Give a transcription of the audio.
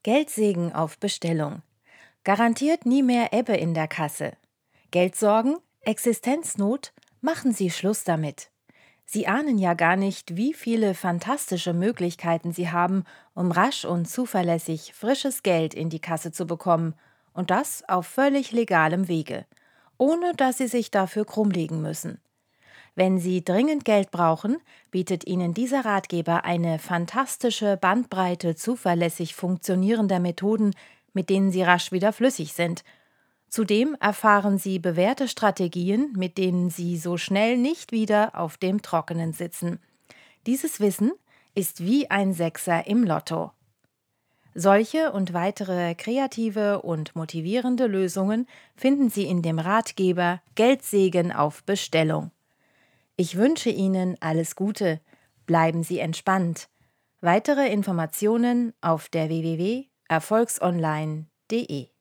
Geldsegen auf Bestellung. Garantiert nie mehr Ebbe in der Kasse. Geldsorgen? Existenznot? Machen Sie Schluss damit. Sie ahnen ja gar nicht, wie viele fantastische Möglichkeiten Sie haben, um rasch und zuverlässig frisches Geld in die Kasse zu bekommen. Und das auf völlig legalem Wege, ohne dass Sie sich dafür krummlegen müssen. Wenn Sie dringend Geld brauchen, bietet Ihnen dieser Ratgeber eine fantastische Bandbreite zuverlässig funktionierender Methoden, mit denen Sie rasch wieder flüssig sind. Zudem erfahren Sie bewährte Strategien, mit denen Sie so schnell nicht wieder auf dem Trockenen sitzen. Dieses Wissen ist wie ein Sechser im Lotto. Solche und weitere kreative und motivierende Lösungen finden Sie in dem Ratgeber Geldsegen auf Bestellung. Ich wünsche Ihnen alles Gute. Bleiben Sie entspannt. Weitere Informationen auf der www.erfolgsonline.de